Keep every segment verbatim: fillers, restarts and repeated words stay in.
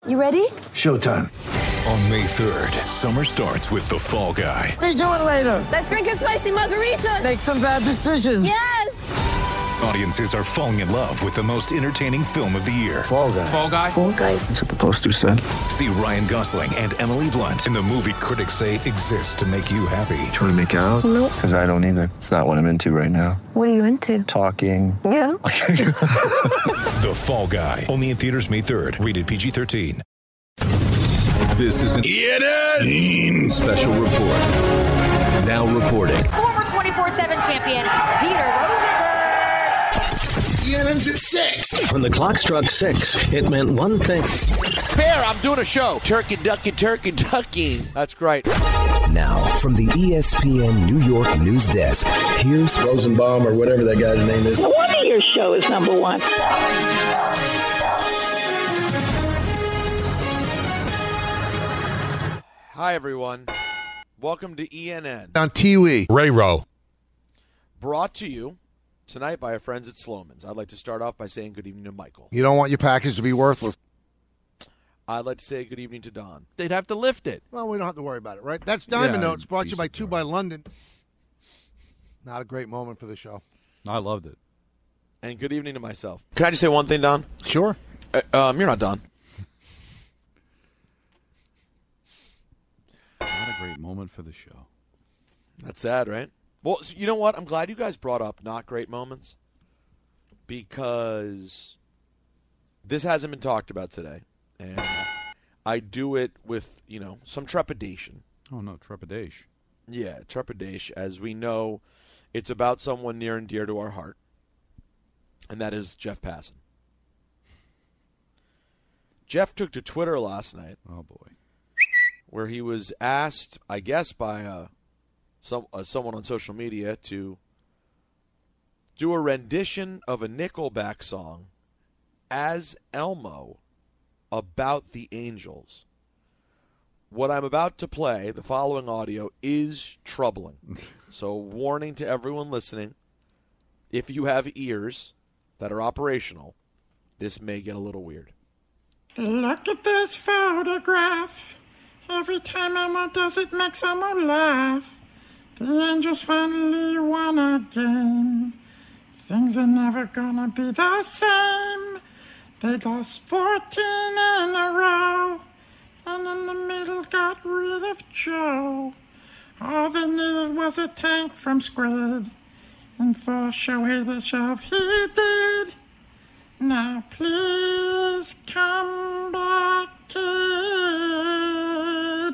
You ready? Showtime. On May third, summer starts with The Fall Guy. Let's do it later. Let's drink a spicy margarita. Make some bad decisions. Yes. Audiences are falling in love with the most entertaining film of the year. Fall Guy. Fall Guy? Fall guy. That's what the poster said. See Ryan Gosling and Emily Blunt in the movie critics say exists to make you happy. Trying to make it out? Nope. Because I don't either. It's not what I'm into right now. What are you into? Talking. Yeah. The Fall Guy. Only in theaters May third. Rated P G thirteen. This is an E N N special report. Now reporting. Former twenty-four seven champion, Peter Rosenberg. E N N's at six. When the clock struck six, it meant one thing. Bear, I'm doing a show. Turkey, ducky, turkey, ducky. That's great. Now, from the E S P N New York news desk, here's Rosenbaum or whatever that guy's name is. No wonder your show is number one. Hi, everyone. Welcome to E N N. On T V. Ray Rowe. Brought to you tonight by our friends at Sloman's. I'd like to start off by saying good evening to Michael. You don't want your package to be worthless. I'd like to say good evening to Don. They'd have to lift it. Well, we don't have to worry about it, right? That's Diamond Yeah, Notes, brought to you by decent Two by London. Not a great moment for the show. I loved it. And good evening to myself. Can I just say one thing, Don? Sure. Uh, um, you're not Don. Not a great moment for the show. That's sad, right? Well, so you know what? I'm glad you guys brought up not great moments because this hasn't been talked about today. And I do it with, you know, some trepidation. Oh, no, trepidation. Yeah, trepidation. As we know, it's about someone near and dear to our heart, and that is Jeff Passan. Jeff took to Twitter last night. Oh, boy. Where he was asked, I guess, by uh, some uh, someone on social media to do a rendition of a Nickelback song as Elmo about the Angels. What I'm about to play, the following audio, is troubling. So warning to everyone listening, if you have ears that are operational, this may get a little weird. Look at this photograph. Every time Elmo does it makes Elmo laugh. The Angels finally won again. Things are never gonna be the same. They lost fourteen in a row, and in the middle got rid of Joe. All they needed was a tank from Squid, and for Shohei to shove he did. Now please come back, kid.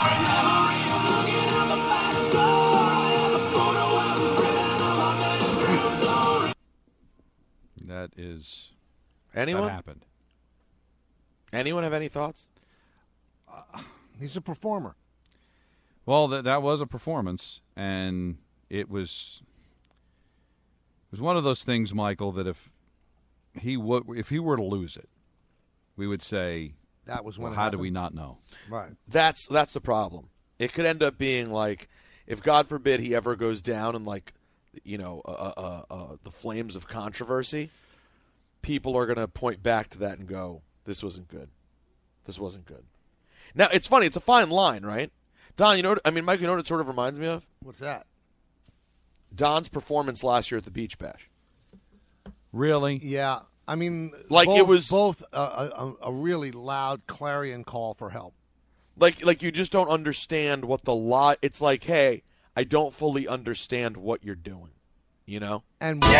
That is... Anyone? That happened. Anyone have any thoughts? Uh, he's a performer. Well, th- that was a performance, and it was it was one of those things, Michael, that if he would, if he were to lose it, we would say, that was when well, it how happened. do we not know? Right. That's that's the problem. It could end up being like, if God forbid he ever goes down in like, you know, uh, uh, uh, the flames of controversy, people are going to point back to that and go, this wasn't good. This wasn't good. Now, it's funny. It's a fine line, right? Don, you know what, I mean, Mike, you know what it sort of reminds me of? What's that? Don's performance last year at the Beach Bash. Really? Yeah. I mean, like both, it was both a, a, a really loud clarion call for help. Like, like you just don't understand what the lot. It's like, hey, I don't fully understand what you're doing. You know? And no,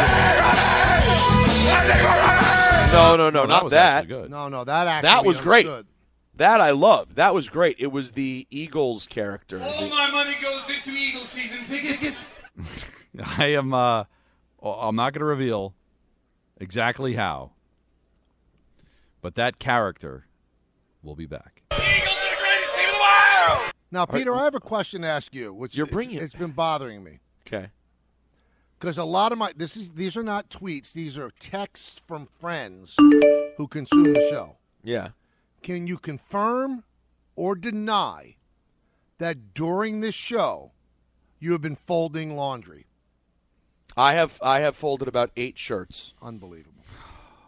no, no, Oh, not was that. actually good. No, no, that actually That was great. understood. That I loved. That was great. It was the Eagles character. All The- my money goes into Eagles season tickets. I am. Uh, I'm not going to reveal exactly how, but that character will be back. Eagles are the greatest team in the world. Now, Peter, I have a question to ask you, which You're is- bringing it. it's been bothering me. Okay. Because a lot of my this is these are not tweets; these are texts from friends who consume the show. Yeah. Can you confirm or deny that during this show you have been folding laundry? I have I have folded about eight shirts. Unbelievable.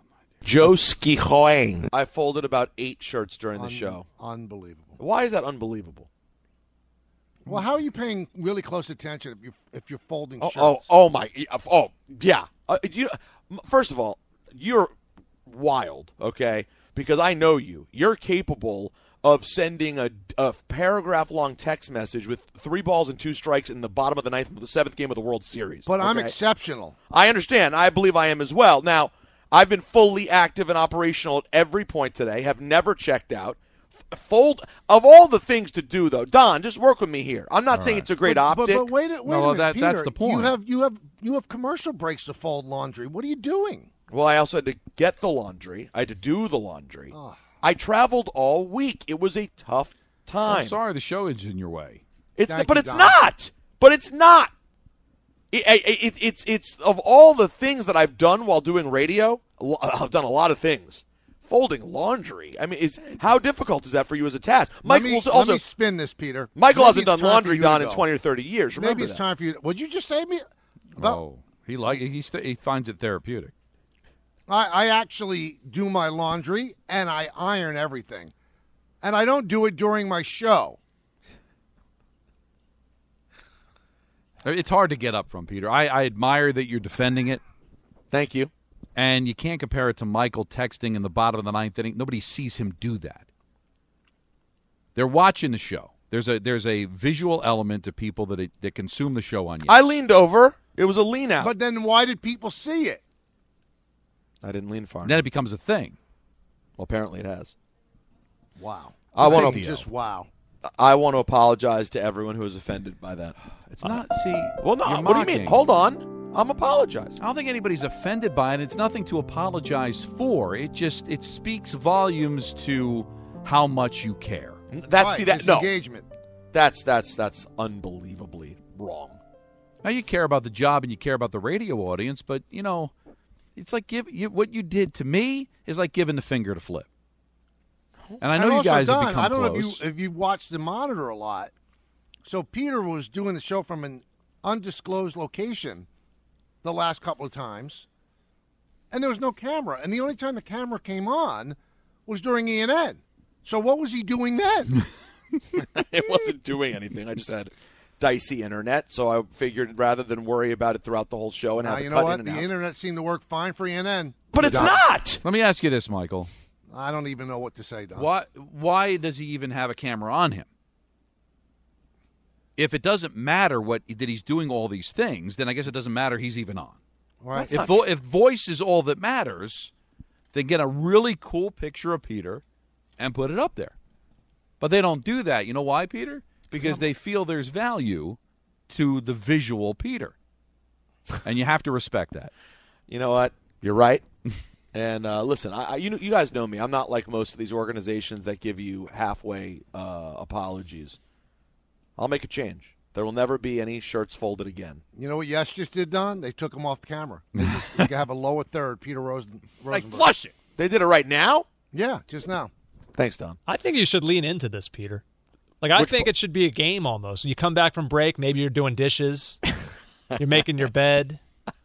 Joe Skihoang. I folded about eight shirts during the Un- show. Unbelievable. Why is that unbelievable? Well, how are you paying really close attention if you if you're folding Oh, shirts? oh, oh my! Oh, yeah. Uh, you, first of all, you're wild, okay? Because I know you. You're capable of sending a, a paragraph-long text message with three balls and two strikes in the bottom of the ninth of the seventh game of the World Series. But I'm okay? exceptional. I understand. I believe I am as well. Now, I've been fully active and operational at every point today. Have never checked out. F- fold of all the things to do, though. Don, just work with me here. I'm not All saying right. it's a great but, optic. But, but wait, a- wait No, a well, minute, that- Peter. that's the point. You have you have you have commercial breaks to fold laundry. What are you doing? Well, I also had to get the laundry. I had to do the laundry. Oh. I traveled all week. It was a tough time. I'm sorry the show is in your way. It's Thank but you, it's Don. not. But it's not. It, it, it, it's it's of all the things that I've done while doing radio. a lo- I've done a lot of things. Folding laundry. I mean, is how difficult is that for you as a task? Let Michael me, also let me spin this, Peter. Michael Maybe hasn't it's done time for laundry you to Don in go. twenty or thirty years. Remember Maybe it's that. time for you. To, would you just say me? About, Oh, he like he st- he finds it therapeutic. I, I actually do my laundry and I iron everything, and I don't do it during my show. It's hard to get up from, Peter. I, I admire that you're defending it. Thank you. And you can't compare it to Michael texting in the bottom of the ninth inning. Nobody sees him do that. They're watching the show. There's a there's a visual element to people that that consume the show on you. I leaned over. It was a lean out. But then why did people see it? I didn't lean far. And then it becomes a thing. Well, apparently it has. Wow. I want to just wow. I want to apologize to everyone who was offended by that. It's not. See, Well, no. you're What do you mean? mocking. Hold on. I'm apologizing. I don't think anybody's offended by it. It's nothing to apologize for. It just it speaks volumes to how much you care. That's Right, see that no. disengagement. That's that's that's unbelievably wrong. Now you care about the job and you care about the radio audience, but you know, it's like give you what you did to me is like giving the finger to Flip. And I know And you also, guys Don, have become I don't close. know if you if you watched the monitor a lot. So Peter was doing the show from an undisclosed location the last couple of times, and there was no camera. And the only time the camera came on was during E and N. So what was he doing then? It wasn't doing anything. I just had dicey internet, so I figured rather than worry about it throughout the whole show and now, have you it know cut what? in and The out. internet seemed to work fine for E and N. But it's not. Let me ask you this, Michael. I don't even know what to say, Don. Why why does he even have a camera on him? If it doesn't matter what that he's doing all these things, then I guess it doesn't matter he's even on. Right. If vo- if voice is all that matters, then get a really cool picture of Peter and put it up there. But they don't do that. You know why, Peter? Because they feel there's value to the visual Peter. And you have to respect that. You know what? You're right. And uh, listen, I, I, you know, you guys know me. I'm not like most of these organizations that give you halfway uh, apologies. I'll make a change. There will never be any shirts folded again. You know what Yes just did, Don? They took him off the camera. They just you can have a lower third, Peter Rosen, Like Rosenberg. flush it. They did it right now? Yeah, just now. Thanks, Don. I think you should lean into this, Peter. Like, I Which think po- it should be a game almost. You come back from break, maybe you're doing dishes, you're making your bed.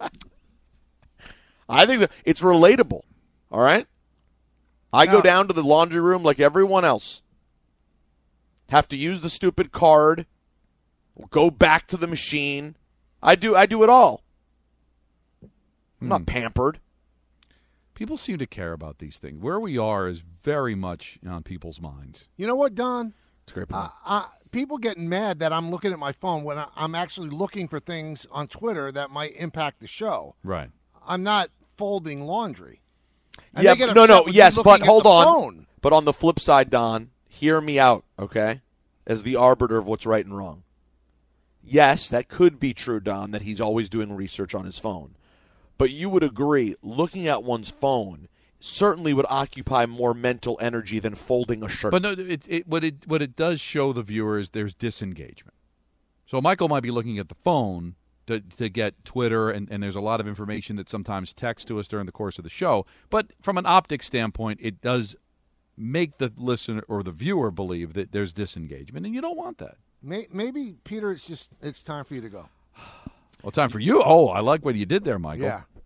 I think that it's relatable. All right? I go Now- down to the laundry room like everyone else. Have to use the stupid card. Go back to the machine. I do I do it all. I'm not pampered. People seem to care about these things. Where we are is very much on people's minds. You know what, Don? It's a great Uh, point. uh, people getting mad that I'm looking at my phone when I, I'm actually looking for things on Twitter that might impact the show. Right. I'm not folding laundry. And yeah, they get but- no, upset no, with me yes, looking but at hold the on. phone. But on the flip side, Don, hear me out, okay? As the arbiter of what's right and wrong. Yes, that could be true, Don, that he's always doing research on his phone. But you would agree, looking at one's phone certainly would occupy more mental energy than folding a shirt. But no, it, it, what it what it does show the viewer is there's disengagement. So Michael might be looking at the phone to, to get Twitter, and, and there's a lot of information that sometimes texts to us during the course of the show. But from an optics standpoint, it does make the listener or the viewer believe that there's disengagement, and you don't want that. May, maybe, Peter, it's just it's time for you to go. Well, time for you. Oh, I like what you did there, Michael. Yeah.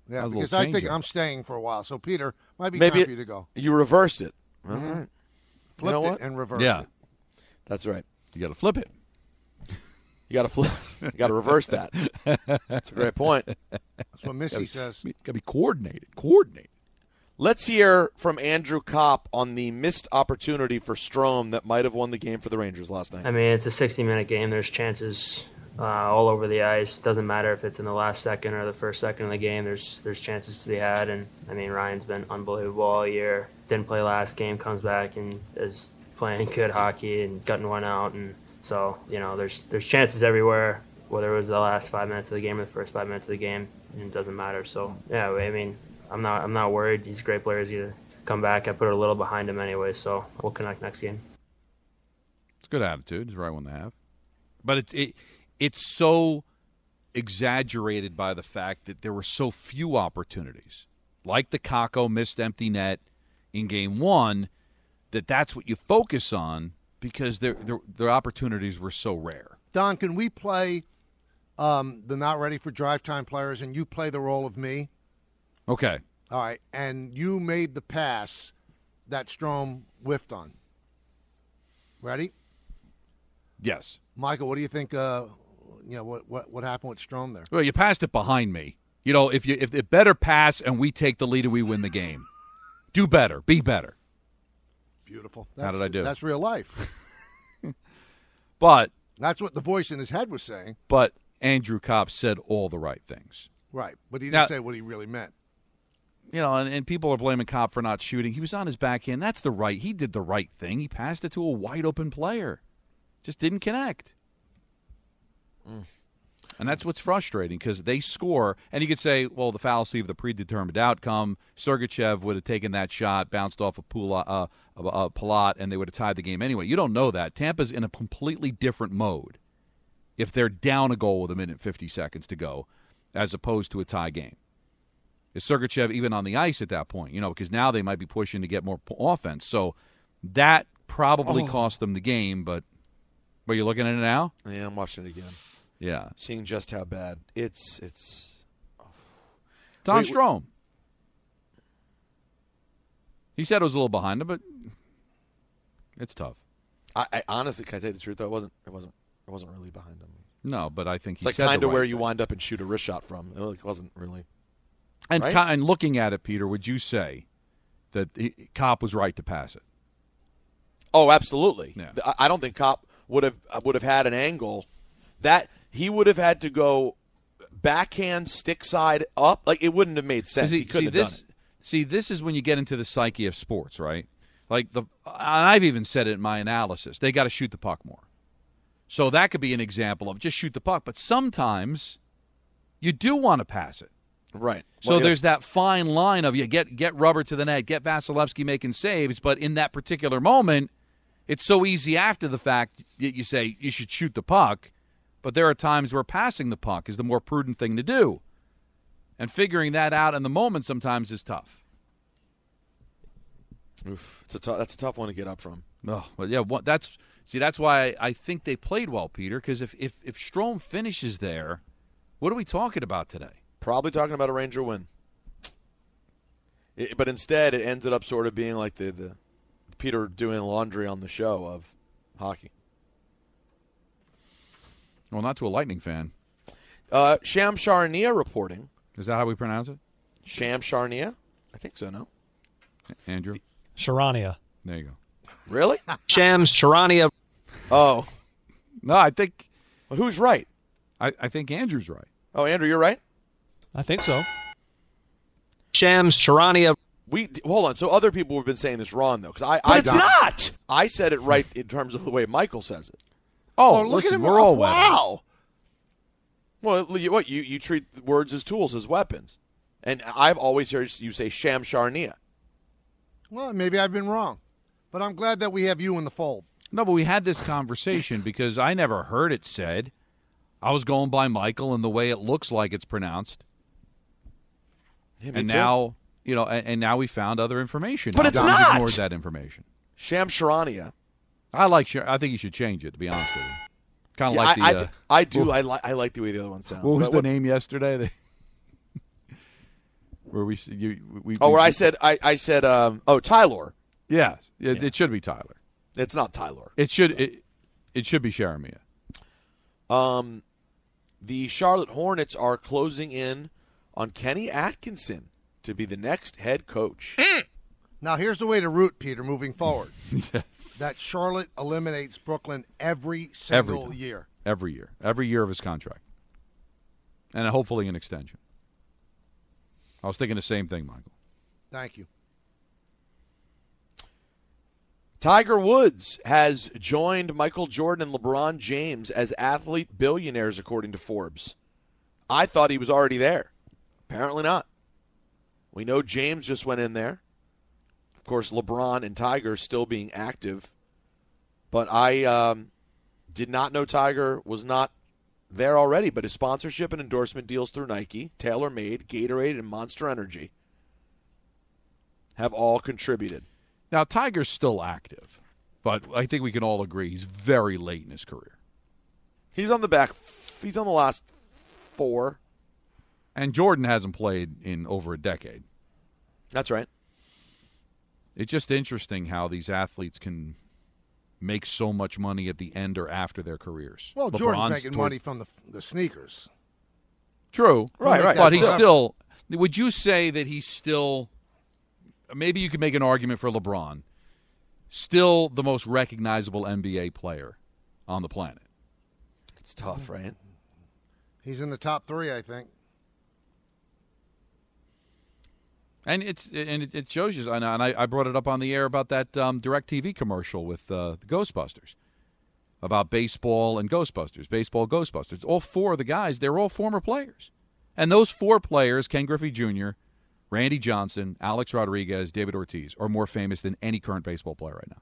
Yeah, That was a because little I think change-up. I'm staying for a while. So, Peter, might be Maybe time it- for you to go. You reversed it. All Mhm. right. Flipped You know it what? and reversed Yeah. it. That's right. You got to flip it. You got to flip. You got to reverse that. That's a great point. That's what Missy says. Got to be coordinated. Coordinated. Let's hear from Andrew Kopp on the missed opportunity for Strome that might have won the game for the Rangers last night. I mean, it's a sixty-minute game. There's chances uh, all over the ice. Doesn't matter if it's in the last second or the first second of the game. There's there's chances to be had. And, I mean, Ryan's been unbelievable all year. Didn't play last game, comes back and is playing good hockey and gutting one out. And so, you know, there's there's chances everywhere, whether it was the last five minutes of the game or the first five minutes of the game. It doesn't matter. So, yeah, I mean, I'm not I'm not worried. He's a great player. He's going to come back. I put it a little behind him anyway, so we'll connect next game. It's a good attitude. It's the right one to have. But it, it it's so exaggerated by the fact that there were so few opportunities, like the Kakko missed empty net in game one, that that's what you focus on because their their, their opportunities were so rare. Don, can we play um, the not ready for drive time players and you play the role of me? Okay. All right. And you made the pass that Strome whiffed on. Ready? Yes. Michael, what do you think? Uh, you know what, what what happened with Strome there? Well, you passed it behind me. You know, if you if it better pass and we take the lead and we win the game, do better, be better. Beautiful. How did I do? That's real life. But that's what the voice in his head was saying. But Andrew Kopp said all the right things. Right, but he didn't Now- say what he really meant. You know, and, and people are blaming Kopp for not shooting. He was on his backhand. That's the right. He did the right thing. He passed it to a wide open player. Just didn't connect. Mm. And that's what's frustrating because they score, and you could say, well, the fallacy of the predetermined outcome. Sergachev would have taken that shot, bounced off a Pula, uh, a, a Palat, and they would have tied the game anyway. You don't know that. Tampa's in a completely different mode if they're down a goal with a minute and fifty seconds to go as opposed to a tie game. Is Sergachev even on the ice at that point? You know, because now they might be pushing to get more p- offense. So that probably Oh. cost them the game, but are you looking at it now? Yeah, I'm watching it again. Yeah. Seeing just how bad. It's it's Don Wait, Strome. He said it was a little behind him, but it's tough. I, I honestly, can I tell you the truth? Though it wasn't. It wasn't. It wasn't really behind him. No, but I think It's he like said kind the of where right you thing. wind up and shoot a wrist shot from. It wasn't really. And, right? ki- and looking at it, Peter, would you say that he, Kopp was right to pass it? Oh, absolutely. Yeah. I- I don't think Kopp would have would have had an angle that he would have had to go backhand stick side up. Like it wouldn't have made sense. See, he couldn't see, have this, done it. See, this is when you get into the psyche of sports, right? Like the, and I've even said it in my analysis. They got to shoot the puck more. So that could be an example of just shoot the puck. But sometimes you do want to pass it. Right. So Well, yeah. there's that fine line of you get get rubber to the net, get Vasilevsky making saves, but in that particular moment, it's so easy after the fact that you say you should shoot the puck, but there are times where passing the puck is the more prudent thing to do. And figuring that out in the moment sometimes is tough. Oof. It's a tou- that's a tough one to get up from. Oh, well, yeah, what, that's see, that's why I, I think they played well, Peter, because if, if, if Strome finishes there, what are we talking about today? Probably talking about a Ranger win. It, but instead, it ended up sort of being like the, the Peter doing laundry on the show of hockey. Well, not to a Lightning fan. Uh, Sham Charania reporting. Is that how we pronounce it? Sham Charania? I think so, no? Andrew? Sharania. There you go. Really? Shams Charania. Oh. No, I think. Well, who's right? I, I think Andrew's right. Oh, Andrew, you're right? I think so. Shams Charania. We hold on. So other people have been saying this wrong though, because I. But I it's not! I said it right in terms of the way Michael says it. Oh, Oh, look listen, at him. we're all Oh, wet. wow. Well, you, what you you treat words as tools, as weapons, and I've always heard you say Sham Charania. Well, maybe I've been wrong, but I'm glad that we have you in the fold. No, but we had this conversation because I never heard it said. I was going by Michael and the way it looks like it's pronounced. Yeah, me and too. now, you know, and, and now we found other information. But Now it's Don's not! ignored that information. Sham Charania. I like. Sh- I think you should change it. To be honest with you, kind of Yeah, like the. I, uh, I, I do. What, I like. I like the way the other one sounds. what was But the name yesterday? They- Where we you we. Oh, we, where we, I said I I said um oh Tylor. Yeah, it, yeah. it should be Tyler. It's not Tylor. It should it, it should be Jeremiah. Um, the Charlotte Hornets are closing in on Kenny Atkinson to be the next head coach. Now, here's the way to root, Peter, moving forward. That Charlotte eliminates Brooklyn every single every year. Every year. Every year of his contract. And hopefully an extension. I was thinking the same thing, Michael. Thank you. Tiger Woods has joined Michael Jordan and LeBron James as athlete billionaires, according to Forbes. I thought he was already there. Apparently not. We know James just went in there. Of course, LeBron and Tiger still being active. But I um, did not know Tiger was not there already. But his sponsorship and endorsement deals through Nike, TaylorMade, Gatorade, and Monster Energy have all contributed. Now, Tiger's still active, but I think we can all agree he's very late in his career. He's on the back. He's on the last four. And Jordan hasn't played in over a decade. That's right. It's just interesting how these athletes can make so much money at the end or after their careers. Well, LeBron's Jordan's making toward... money from the the sneakers. True. Right, right. But he's still – would you say that he's still – maybe you could make an argument for LeBron, still the most recognizable N B A player on the planet? It's tough, right? He's in the top three, I think. And it's and it, it shows you, and I, I brought it up on the air about that um, DirecTV commercial with uh, the Ghostbusters, about baseball and Ghostbusters, baseball Ghostbusters. All four of the guys, they're all former players. And those four players, Ken Griffey Junior, Randy Johnson, Alex Rodriguez, David Ortiz, are more famous than any current baseball player right now.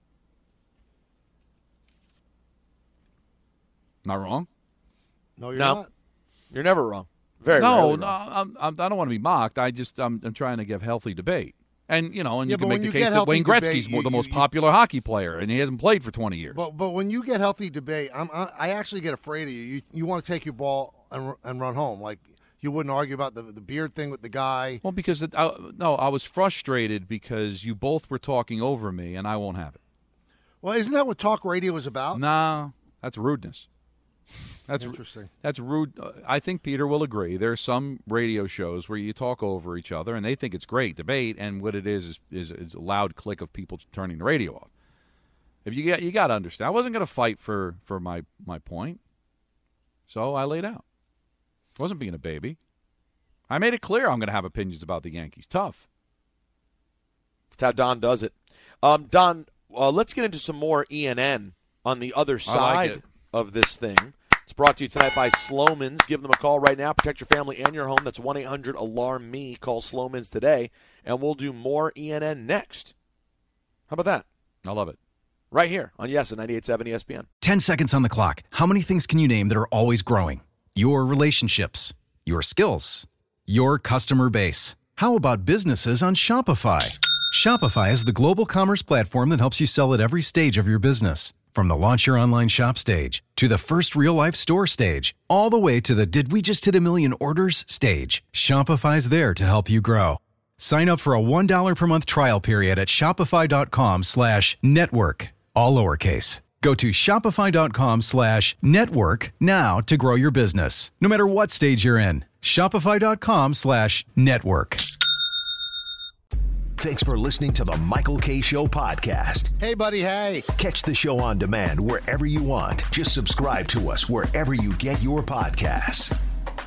Not wrong? No, you're no. not. You're never wrong. Very no, no, wrong. I'm, I'm, I don't want to be mocked. I just I'm, I'm trying to give healthy debate, and you know, and Yeah, you can but make when the you case get that Wayne healthy Gretzky's debate, more, the you- most you- popular hockey player, and he hasn't played for twenty years. But but when you get healthy debate, I'm, I I actually get afraid of you. You you want to take your ball and and run home. Like you wouldn't argue about the the beard thing with the guy. Well, because it, I, no, I was frustrated because you both were talking over me, and I won't have it. Well, isn't that what talk radio is about? No, that's rudeness. That's Interesting. That's rude. Uh, I think Peter will agree. There's some radio shows where you talk over each other, and they think it's great debate, and what it is is, is, is a loud click of people turning the radio off. If you get, you got to understand. I wasn't going to fight for, for my, my point, so I laid out. I wasn't being a baby. I made it clear I'm going to have opinions about the Yankees. Tough. That's how Don does it. Um, Don, uh, let's get into some more E N N on the other I like side it. of this thing. It's brought to you tonight by Slomin's. Give them a call right now. Protect your family and your home. That's one eight hundred alarm me. Call Slomin's today, and we'll do more E N N next. How about that? I love it. Right here on Yes at ninety-eight point seven E S P N. Ten seconds on the clock. How many things can you name that are always growing? Your relationships, your skills, your customer base. How about businesses on Shopify? Shopify is the global commerce platform that helps you sell at every stage of your business. From the launch your online shop stage to the first real-life store stage, all the way to the did we just hit a million orders stage, Shopify's there to help you grow. Sign up for a one dollar per month trial period at shopify.com slash network, all lowercase. Go to shopify.com slash network now to grow your business, no matter what stage you're in. Shopify.com slash network. Thanks for listening to the Michael Kay Show podcast. Hey, buddy, hey. Catch the show on demand wherever you want. Just subscribe to us wherever you get your podcasts.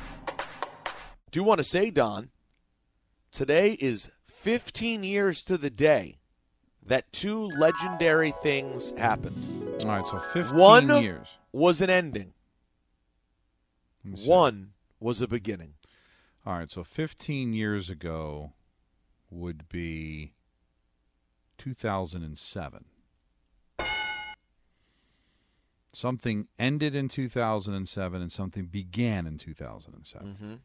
Do want to say, Don, today is fifteen years to the day that two legendary things happened. All right, so fifteen One years. was an ending. One was a beginning. All right, so fifteen years ago would be two thousand seven. Something ended in two thousand seven and something began in two thousand seven.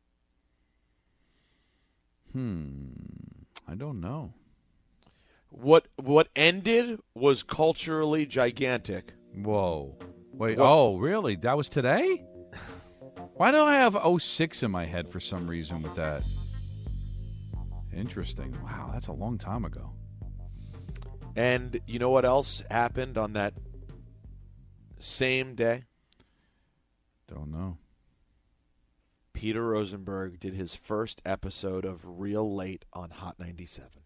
Mm-hmm. Hmm. I don't know. What what ended was culturally gigantic. Whoa. Wait, What- oh, really? That was today? Why do I have oh six in my head for some reason with that? Interesting. Wow, that's a long time ago. And you know what else happened on that same day? Don't know. Peter Rosenberg did his first episode of Real Late on Hot ninety-seven.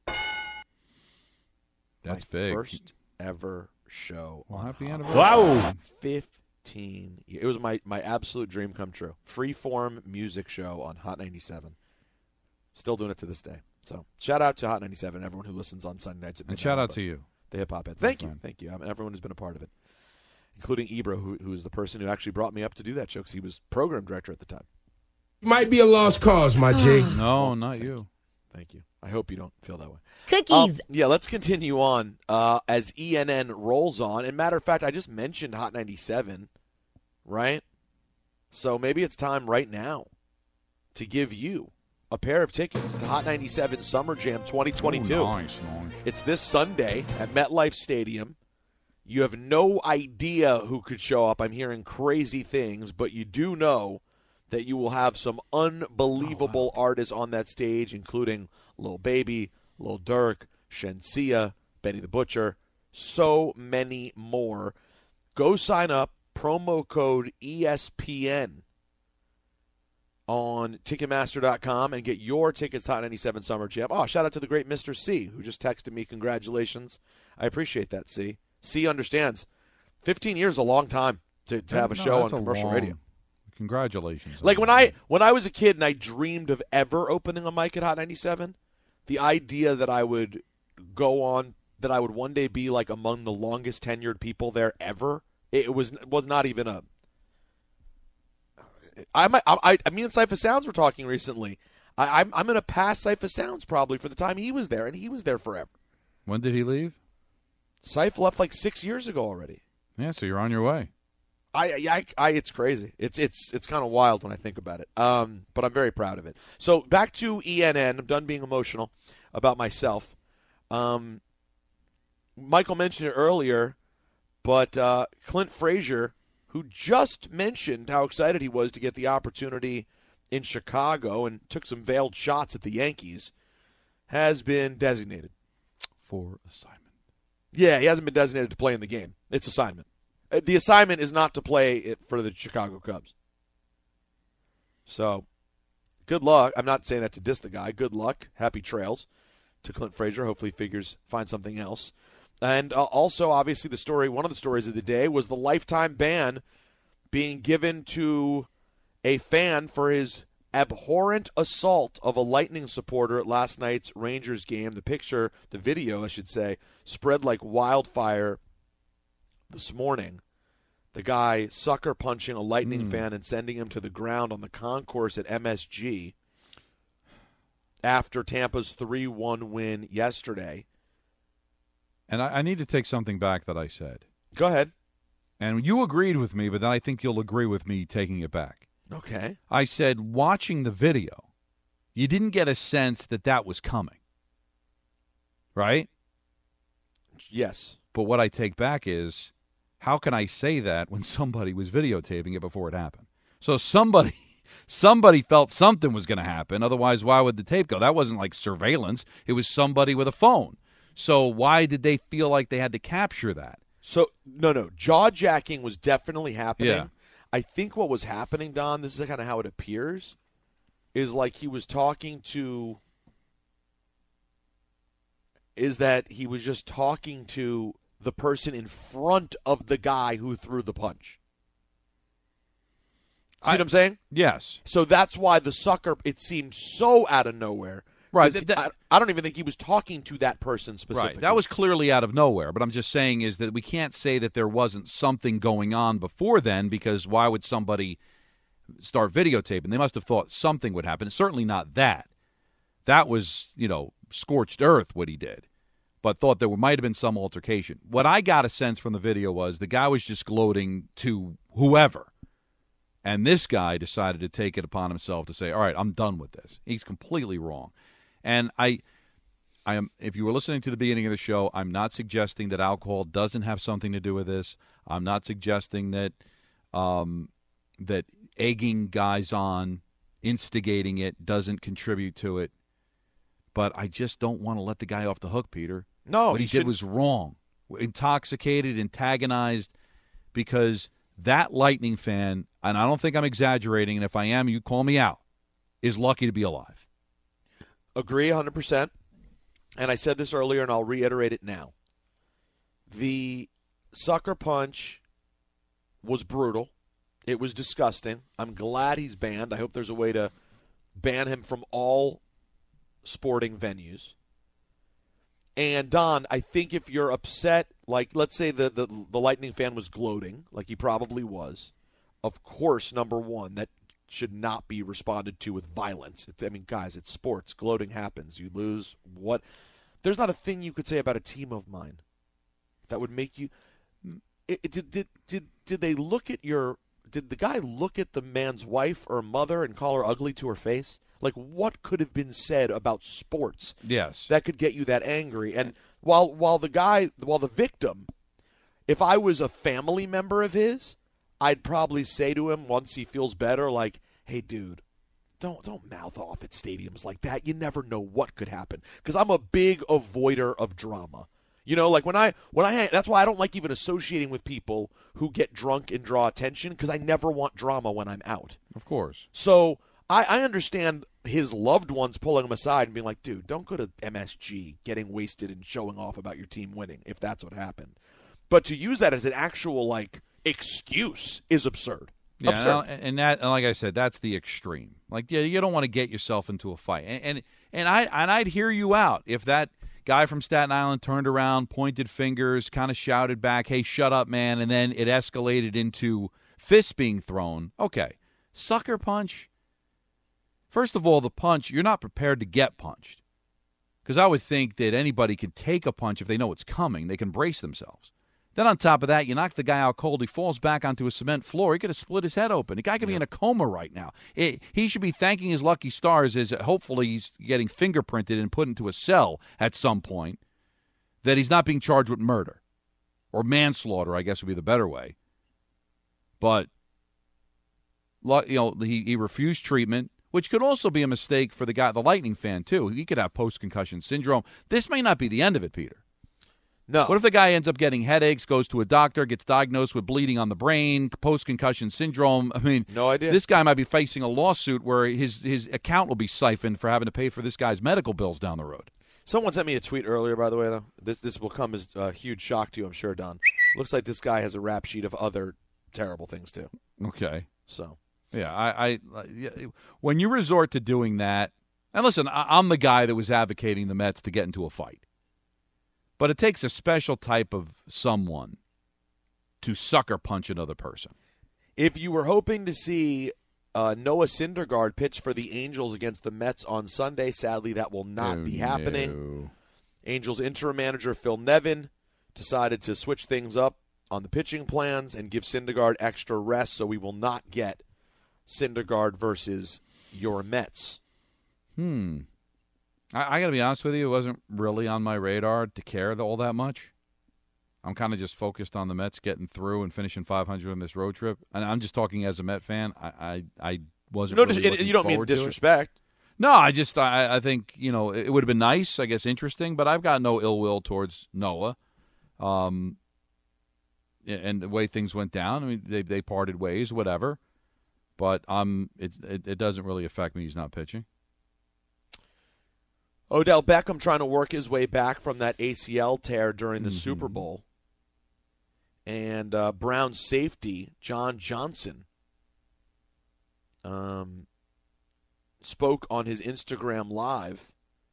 That's My big. First ever show. Well, on happy Hot anniversary. Wow. fifteen. It was my, my absolute dream come true. Freeform music show on Hot ninety-seven. Still doing it to this day. So shout out to Hot ninety-seven, everyone who listens on Sunday nights. At And shout out to you. The Hip Hop Head. Thank My you. friend. Thank you. I mean, everyone who's been a part of it, including Ibra, who, who is the person who actually brought me up to do that show because he was program director at the time. Might be a lost cause, my G. No, not you. Thank you. I hope you don't feel that way. Cookies. Um, yeah, let's continue on uh, as E N N rolls on. And matter of fact, I just mentioned Hot ninety-seven, right? So maybe it's time right now to give you a pair of tickets to Hot ninety-seven Summer Jam twenty twenty-two. Ooh, nice, nice. It's this Sunday at MetLife Stadium. You have no idea who could show up. I'm hearing crazy things, but you do know that you will have some unbelievable oh, wow. artists on that stage, including Lil Baby, Lil Durk, Shensia, Benny the Butcher, so many more. Go sign up, promo code E S P N on Ticketmaster dot com and get your tickets to Hot ninety-seven Summer Jam. Oh, shout out to the great Mister C, who just texted me, congratulations. I appreciate that, C. C understands. fifteen years is a long time to, to have a No, show on that's a commercial long- radio. Congratulations. Like when I when I was a kid and I dreamed of ever opening a mic at Hot ninety-seven, the idea that I would go on, that I would one day be like among the longest tenured people there ever, it was was not even a. I might, I, I, me and Cypher Sounds were talking recently. I, I'm I'm gonna pass Cypher Sounds probably for the time he was there, and he was there forever. When did he leave? Cypher left like six years ago already. Yeah, so you're on your way. I, I, I, it's crazy. It's it's it's kind of wild when I think about it. Um, but I'm very proud of it. So back to E N N. I'm done being emotional about myself. Um, Michael mentioned it earlier, but uh, Clint Frazier, who just mentioned how excited he was to get the opportunity in Chicago and took some veiled shots at the Yankees, has been designated for assignment. Yeah, he hasn't been designated to play in the game. It's assignment. The assignment is not to play it for the Chicago Cubs. So, good luck. I'm not saying that to diss the guy. Good luck. Happy trails to Clint Frazier. Hopefully he figures, find something else. And uh, also, obviously, the story, one of the stories of the day was the lifetime ban being given to a fan for his abhorrent assault of a Lightning supporter at last night's Rangers game. The picture, the video, I should say, spread like wildfire this morning. The guy sucker punching a Lightning mm. fan and sending him to the ground on the concourse at M S G after Tampa's three one win yesterday. And I, I need to take something back that I said. Go ahead. And you agreed with me, but then I think you'll agree with me taking it back. Okay. I said, watching the video, you didn't get a sense that that was coming. Right? Yes. But what I take back is, how can I say that when somebody was videotaping it before it happened? So somebody somebody felt something was going to happen. Otherwise, why would the tape go? That wasn't like surveillance. It was somebody with a phone. So why did they feel like they had to capture that? So, no, no. Jaw-jacking was definitely happening. Yeah. I think what was happening, Don, this is kind of how it appears, is like he was talking to, is that he was just talking to the person in front of the guy who threw the punch. See I, what I'm saying? Yes. So that's why the sucker, it seemed so out of nowhere. Right. That, I, I don't even think he was talking to that person specifically. Right. That was clearly out of nowhere. But I'm just saying is that we can't say that there wasn't something going on before then, because why would somebody start videotaping? They must have thought something would happen. Certainly not that. That was, you know, scorched earth what he did. But thought there might have been some altercation. What I got a sense from the video was the guy was just gloating to whoever. And this guy decided to take it upon himself to say, all right, I'm done with this. He's completely wrong. And I, I am. If you were listening to the beginning of the show, I'm not suggesting that alcohol doesn't have something to do with this. I'm not suggesting that um, that egging guys on, instigating it, doesn't contribute to it. but I just don't want to let the guy off the hook, Peter. No, what he, he did was wrong. Intoxicated, antagonized, because that Lightning fan, and I don't think I'm exaggerating, and if I am, you call me out, is lucky to be alive. Agree one hundred percent. And I said this earlier, and I'll reiterate it now. The sucker punch was brutal. It was disgusting. I'm glad he's banned. I hope there's a way to ban him from all sporting venues. And, Don, I think if you're upset, like let's say the, the, the Lightning fan was gloating, like he probably was, of course, number one, that should not be responded to with violence. It's, I mean, guys, it's sports. Gloating happens. You lose. What? There's not a thing you could say about a team of mine that would make you it, it, did, did, did, did they look at your – did the guy look at the man's wife or mother and call her ugly to her face? Like, what could have been said about sports yes. that could get you that angry? And while while the guy, while the victim, if I was a family member of his, I'd probably say to him once he feels better, like, hey, dude, don't don't mouth off at stadiums like that. You never know what could happen. Because I'm a big avoider of drama. You know, like when I when I hang, that's why I don't like even associating with people who get drunk and draw attention, because I never want drama when I'm out. Of course. So I, I understand his loved ones pulling him aside and being like, dude, don't go to M S G getting wasted and showing off about your team winning if that's what happened. But to use that as an actual, like, excuse is absurd. Yeah, absurd. And, and that, and like I said, that's the extreme. Like, yeah, you don't want to get yourself into a fight. And and, and I and I'd hear you out if that guy from Staten Island turned around, pointed fingers, kind of shouted back, hey, shut up, man, and then it escalated into fists being thrown. Okay. Sucker punch. First of all, the punch, you're not prepared to get punched. Because I would think that anybody can take a punch if they know it's coming. They can brace themselves. Then on top of that, you knock the guy out cold. He falls back onto a cement floor. He could have split his head open. The guy could be in a coma right now. It, he should be thanking his lucky stars as hopefully he's getting fingerprinted and put into a cell at some point, that he's not being charged with murder. Or manslaughter, I guess would be the better way. But, you know, he, he refused treatment, which could also be a mistake for the guy, the Lightning fan, too. He could have post-concussion syndrome. This may not be the end of it, Peter. No. What if the guy ends up getting headaches, goes to a doctor, gets diagnosed with bleeding on the brain, post-concussion syndrome? I mean, no idea. This guy might be facing a lawsuit where his, his account will be siphoned for having to pay for this guy's medical bills down the road. Someone sent me a tweet earlier, by the way, though. This this will come as a huge shock to you, I'm sure, Don. Looks like this guy has a rap sheet of other terrible things, too. Okay. So... Yeah, I, I, when you resort to doing that, and listen, I'm the guy that was advocating the Mets to get into a fight, but it takes a special type of someone to sucker punch another person. If you were hoping to see uh, Noah Syndergaard pitch for the Angels against the Mets on Sunday, sadly that will not oh, be happening. No. Angels interim manager Phil Nevin decided to switch things up on the pitching plans and give Syndergaard extra rest, so we will not get Syndergaard versus your Mets. Hmm. I, I got to be honest with you, it wasn't really on my radar to care all that much. I'm kind of just focused on the Mets getting through and finishing five hundred on this road trip. And I'm just talking as a Met fan. I I, I wasn't no, really dis- looking you don't mean forward to disrespect. It. No, I just I, I think, you know, it, it would have been nice, I guess interesting, but I've got no ill will towards Noah. Um, and the way things went down, I mean, they they parted ways, whatever. But um, it, it it doesn't really affect me. He's not pitching. Odell Beckham trying to work his way back from that A C L tear during the mm-hmm. Super Bowl. And uh, Brown's safety, John Johnson, um, spoke on his Instagram Live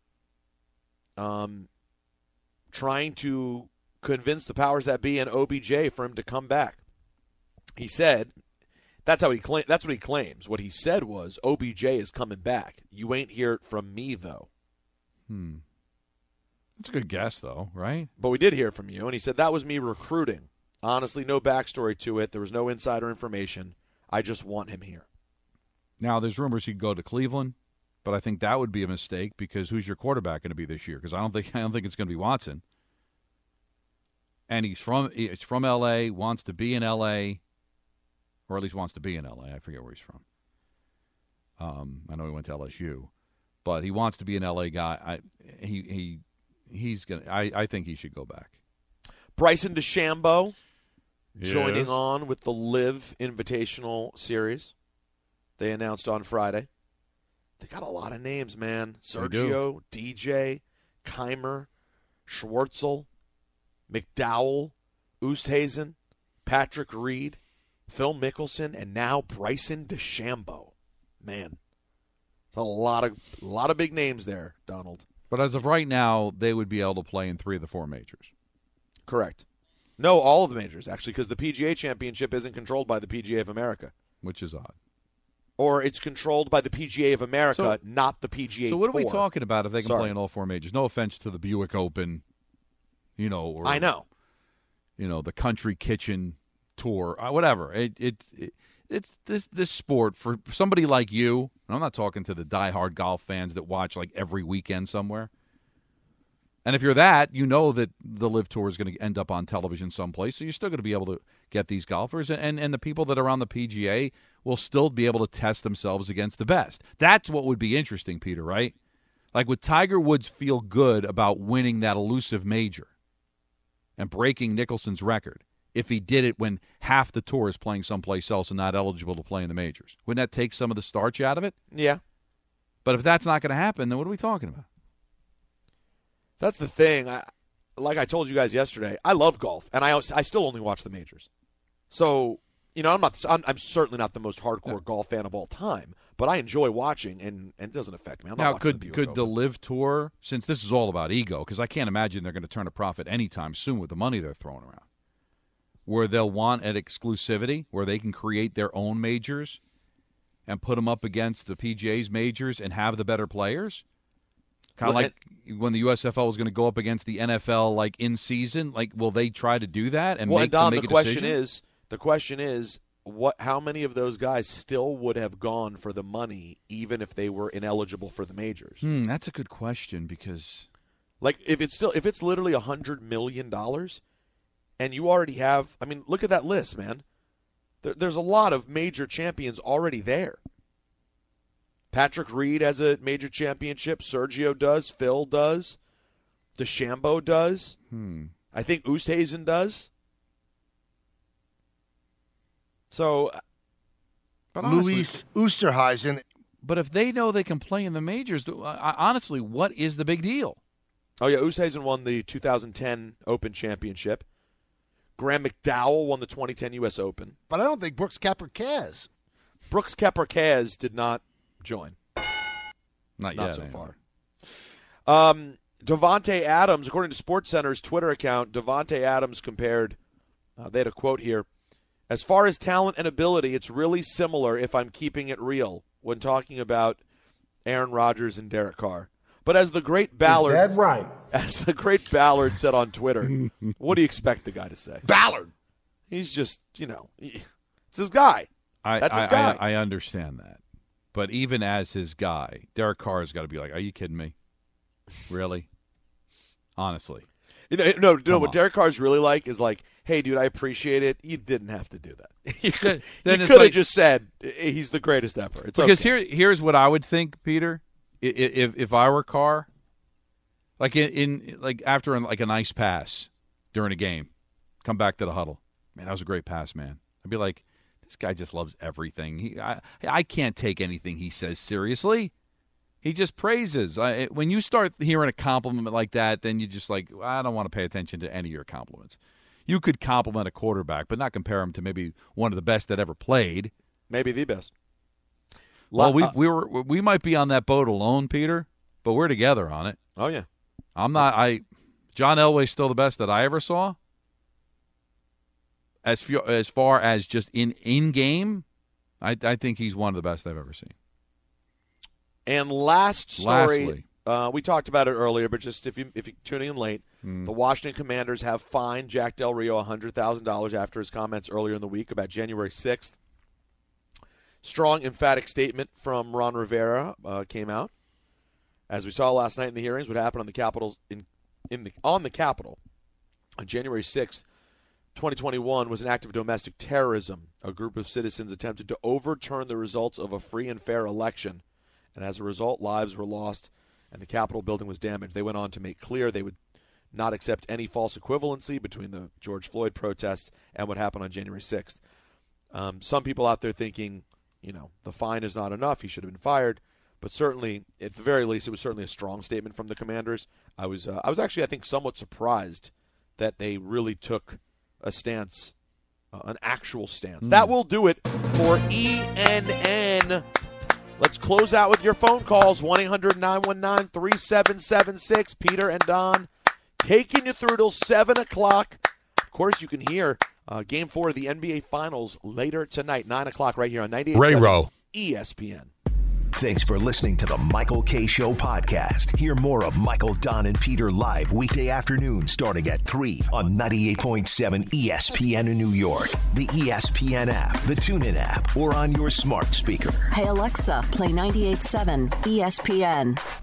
um, trying to convince the powers that be and O B J for him to come back. He said... That's how he claim. That's what he claims. What he said was, O B J is coming back. You ain't hear it from me, though. Hmm. That's a good guess, though, right? But we did hear from you, and he said that was me recruiting. Honestly, no backstory to it. There was no insider information. I just want him here. Now, there's rumors he'd go to Cleveland, but I think that would be a mistake because who's your quarterback going to be this year? Because I don't think I don't think it's going to be Watson. And he's from he's from L A, wants to be in L A. Or at least wants to be in L A. I forget where he's from. Um, I know he went to L S U. but he wants to be an L A guy. I he he he's gonna. I, I think he should go back. Bryson DeChambeau Yes. joining on with the Live Invitational Series. They announced on Friday. They got a lot of names, man. Sergio, D J, Keimer, Schwartzel, McDowell, Oosthuizen, Patrick Reed, Phil Mickelson, and now Bryson DeChambeau. Man, it's a lot of a lot of big names there, Donald. But as of right now, they would be able to play in three of the four majors. Correct. No, all of the majors, actually, because the P G A Championship isn't controlled by the P G A of America. Which is odd. Or it's controlled by the P G A of America, So- not the P G A So what Tour. are we talking about if they can Sorry. play in all four majors? No offense to the Buick Open, you know. Or, I know. You know, the Country Kitchen Tour, uh, whatever. It, it, it It's this this sport, for somebody like you, and I'm not talking to the diehard golf fans that watch like every weekend somewhere. And if you're that, you know that the Live Tour is going to end up on television someplace, so you're still going to be able to get these golfers, and, and the people that are on the P G A will still be able to test themselves against the best. That's what would be interesting, Peter, right? Like, would Tiger Woods feel good about winning that elusive major and breaking Nicholson's record if he did it when half the tour is playing someplace else and not eligible to play in the majors? Wouldn't that take some of the starch out of it? Yeah. But if that's not going to happen, then what are we talking about? That's the thing. I, like I told you guys yesterday, I love golf, and I I still only watch the majors. So, you know, I'm not. I'm, I'm certainly not the most hardcore yeah. golf fan of all time, but I enjoy watching, and, and it doesn't affect me. I'm now, not could the could Open. the Live Tour, since this is all about ego, because I can't imagine they're going to turn a profit anytime soon with the money they're throwing around, where they'll want an exclusivity, where they can create their own majors and put them up against the P G A's majors and have the better players? Kind of well, like and, when the U S F L was going to go up against the N F L, like in season. Like, will they try to do that and well, make, and Don, make the a question decision? is the question is what? How many of those guys still would have gone for the money, even if they were ineligible for the majors? Hmm, that's a good question, because, like, if it's still if it's literally a hundred million dollars, and you already have, I mean, look at that list, man. There, there's a lot of major champions already there. Patrick Reed has a major championship. Sergio does. Phil does. DeChambeau does. Hmm. I think Oosthuizen does. So, but Luis Oosthuizen. But if they know they can play in the majors, honestly, what is the big deal? Oh, yeah, Oosthuizen won the two thousand ten Open Championship. Graham McDowell won the twenty ten U S Open. But I don't think Brooks Koepka-Kaz. Brooks Koepka-Kaz did not join. Not, Not yet, so anyway. far. Um, Davante Adams, according to SportsCenter's Twitter account, Davante Adams compared, uh, they had a quote here, as far as talent and ability, it's really similar, if I'm keeping it real, when talking about Aaron Rodgers and Derek Carr. But as the great Ballard, Is that right? as the great Ballard said on Twitter, what do you expect the guy to say? Ballard. He's just, you know, he, it's his guy. I, That's his I, guy. I, I understand that. But even as his guy, Derek Carr's got to be like, are you kidding me? Really? Honestly. You know, no, no. Come What on. Derek Carr's really like is like, hey, dude, I appreciate it. You didn't have to do that. you could, Then you it's could have like- just said he's the greatest ever. It's Because okay. here, here's what I would think, Peter. I- i- If if I were Carr, like in, in like after like a nice pass during a game, come back to the huddle. Man, that was a great pass, man. I'd be like, this guy just loves everything. He, I, I can't take anything he says seriously. He just praises. I, when you start hearing a compliment like that, then you just like, I don't want to pay attention to any of your compliments. You could compliment a quarterback, but not compare him to maybe one of the best that ever played. Maybe the best. Well, we uh, we were we might be on that boat alone, Peter, but we're together on it. Oh yeah. I'm not. I John Elway's still the best that I ever saw. As few, as far as just in in game, I I think he's one of the best I've ever seen. And last story, Lastly. uh, we talked about it earlier, but just if you if you're tuning in late, Hmm. the Washington Commanders have fined Jack Del Rio one hundred thousand dollars after his comments earlier in the week about January sixth. Strong, emphatic statement from Ron Rivera uh, came out. As we saw last night in the hearings, what happened on the Capitol in, in the, on the Capitol on January sixth, twenty twenty-one was an act of domestic terrorism. A group of citizens attempted to overturn the results of a free and fair election And as a result, lives were lost and the Capitol building was damaged. They went on to make clear they would not accept any false equivalency between the George Floyd protests and what happened on January sixth. Um, some people out there thinking, you know, the fine is not enough. He should have been fired. But certainly, at the very least, it was certainly a strong statement from the Commanders. I was, uh, I was actually, I think, somewhat surprised that they really took a stance, uh, an actual stance. Mm. That will do it for E N N. Let's close out with your phone calls. one eight hundred nine one nine three seven seven six. Peter and Don taking you through till seven o'clock. Of course, you can hear uh, Game four of the N B A Finals later tonight, nine o'clock right here on ninety-eight point seven E S P N. Thanks for listening to the Michael Kay Show podcast. Hear more of Michael, Don, and Peter live weekday afternoon starting at three on ninety-eight point seven E S P N in New York, the E S P N app, the TuneIn app, or on your smart speaker. Hey, Alexa, play ninety-eight point seven E S P N.